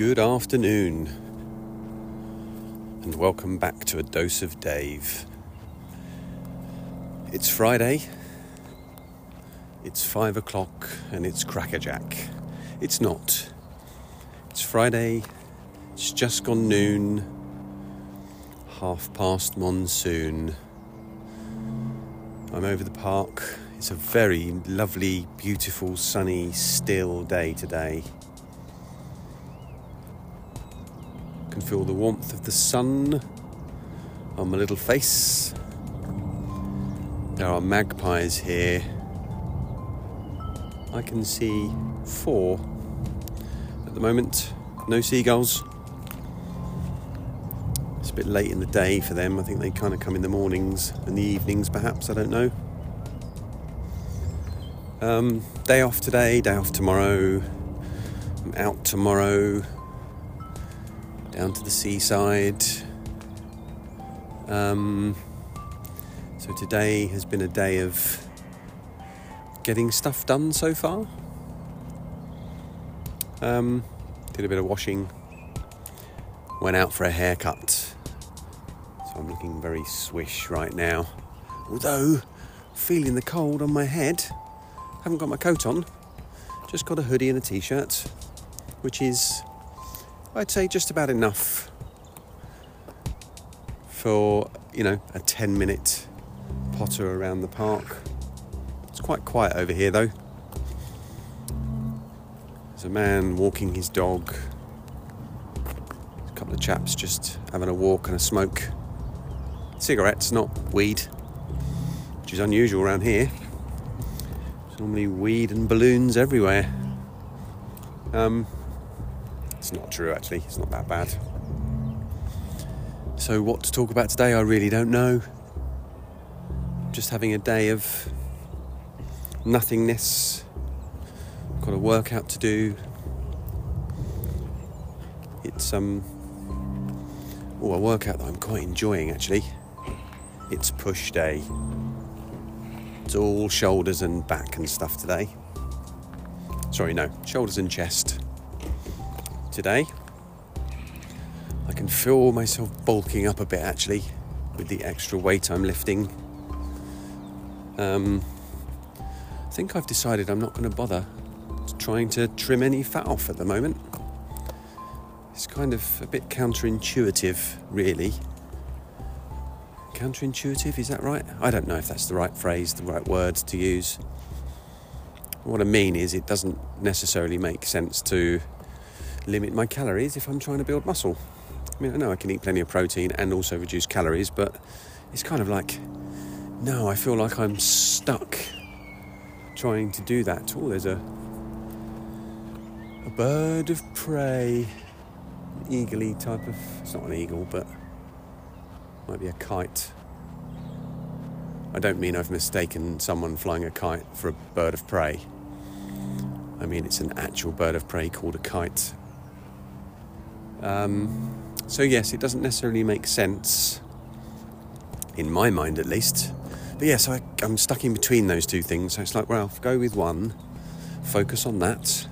Good afternoon, and welcome back to A Dose of Dave. It's Friday, it's 5 o'clock, and it's crackerjack. It's not. It's Friday, it's just gone noon, past monsoon. I'm over the park. It's a very lovely, beautiful, sunny, still day today. Can feel the warmth of the sun on my little face. There are magpies here. I can see 4 at the moment. No seagulls. It's a bit late in the day for them. I think they kind of come in the mornings and the evenings perhaps, I don't know. Day off today, day off tomorrow. I'm out tomorrow. Down to the seaside. So today has been a day of getting stuff done so far. Did a bit of washing. Went out for a haircut. So I'm looking very swish right now. Although, feeling the cold on my head. Haven't got my coat on. Just got a hoodie and a t-shirt. Which is, I'd say, just about enough for, a 10-minute potter around the park. It's quite quiet over here, though. There's a man walking his dog. A couple of chaps just having a walk and a smoke. Cigarettes, not weed, which is unusual around here. There's normally weed and balloons everywhere. It's not true, actually. It's not that bad. So what to talk about today, I really don't know. Just having a day of nothingness. Got a workout to do. It's a workout that I'm quite enjoying, actually. It's push day. It's all shoulders and back and stuff today. Sorry, no, shoulders and chest. Today, I can feel myself bulking up a bit actually with the extra weight I'm lifting. I think I've decided I'm not going to bother trying to trim any fat off at the moment. It's kind of a bit counterintuitive, really. Counterintuitive, is that right? I don't know if that's the right phrase, the right words to use. What I mean is it doesn't necessarily make sense to limit my calories if I'm trying to build muscle. I mean, I know I can eat plenty of protein and also reduce calories, but it's kind of like, no, I feel like I'm stuck trying to do that. Oh, there's a bird of prey, eagle-y type of, it's not an eagle, but might be a kite. I don't mean I've mistaken someone flying a kite for a bird of prey. I mean it's an actual bird of prey called a kite. So yes, it doesn't necessarily make sense, in my mind at least. But yes, I'm stuck in between those two things. So it's like, well, go with one, focus on that.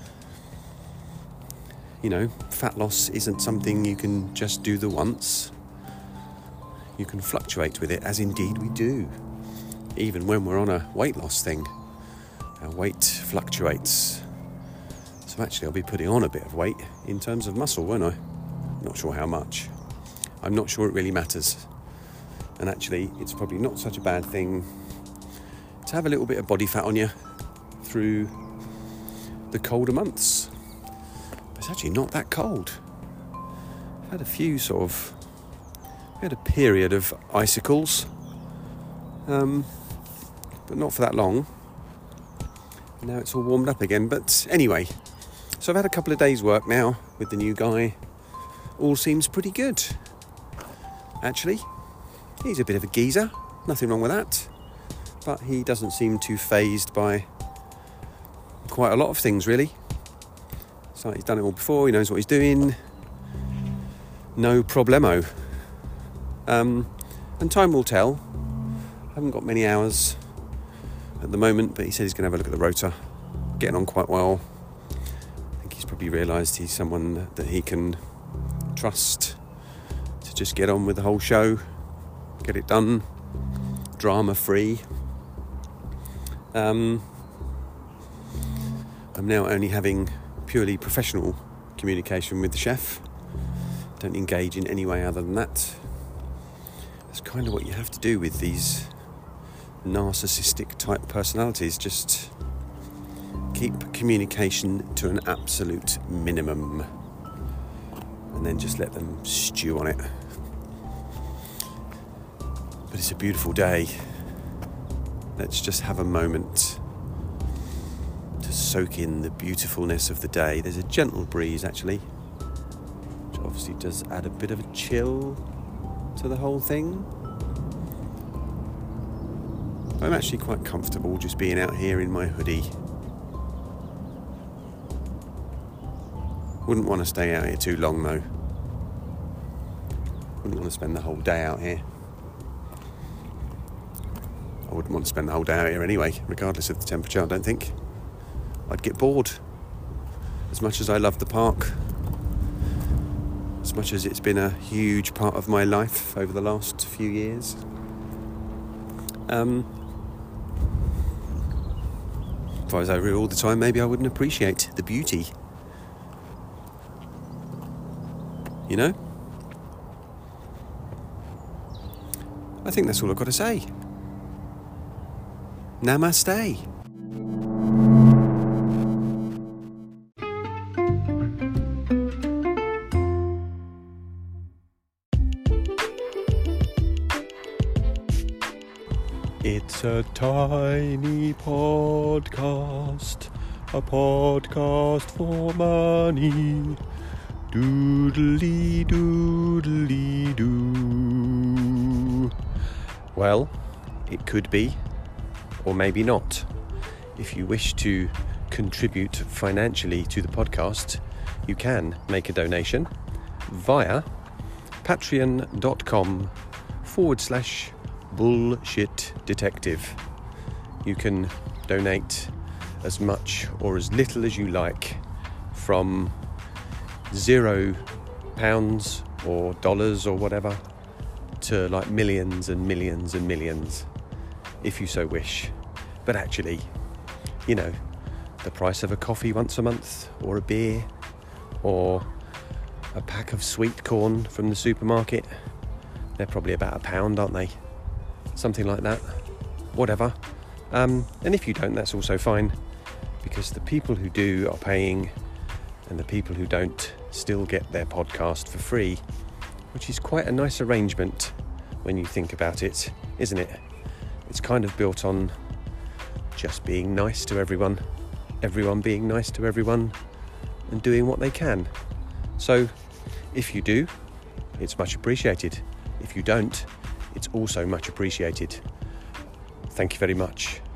Fat loss isn't something you can just do the once. You can fluctuate with it, as indeed we do. Even when we're on a weight loss thing, our weight fluctuates. So actually I'll be putting on a bit of weight in terms of muscle, won't I? Not sure how much. I'm not sure it really matters. And actually it's probably not such a bad thing to have a little bit of body fat on you through the colder months. But it's actually not that cold. I've had we had a period of icicles, but not for that long. Now it's all warmed up again, but anyway. So I've had a couple of days' work now with the new guy. All seems pretty good, actually. He's a bit of a geezer, nothing wrong with that. But he doesn't seem too fazed by quite a lot of things, really. It's like he's done it all before, he knows what he's doing. No problemo. And time will tell. I haven't got many hours at the moment, but he said he's going to have a look at the rotor. Getting on quite well. I think he's probably realised he's someone that he can trust to just get on with the whole show, get it done, drama-free. I'm now only having purely professional communication with the chef. Don't engage in any way other than that. That's kind of what you have to do with these narcissistic type personalities. Just keep communication to an absolute minimum and then just let them stew on it. But it's a beautiful day. Let's just have a moment to soak in the beautifulness of the day. There's a gentle breeze actually, which obviously does add a bit of a chill to the whole thing. I'm actually quite comfortable just being out here in my hoodie. Wouldn't want to stay out here too long though. Wouldn't want to spend the whole day out here. I wouldn't want to spend the whole day out here anyway, regardless of the temperature, I don't think. I'd get bored. As much as I love the park, as much as it's been a huge part of my life over the last few years. If I was over here all the time, maybe I wouldn't appreciate the beauty. You know? I think that's all I've got to say. Namaste. It's a tiny podcast, a podcast for money. Doodly doodly doo. Well, it could be, or maybe not. If you wish to contribute financially to the podcast, you can make a donation via patreon.com/bullshit detective. You can donate as much or as little as you like, from £0 or dollars or whatever to like millions and millions and millions, if you so wish. But actually, you know, the price of a coffee once a month, or a beer, or a pack of sweet corn from the supermarket, they're probably about £1, aren't they? Something like that. Whatever. And if you don't, that's also fine, because the people who do are paying, and the people who don't still get their podcast for free, which is quite a nice arrangement when you think about it, isn't it? It's kind of built on just being nice to everyone being nice to everyone, and doing what they can. So if you do, it's much appreciated. If you don't, it's also much appreciated. Thank you very much.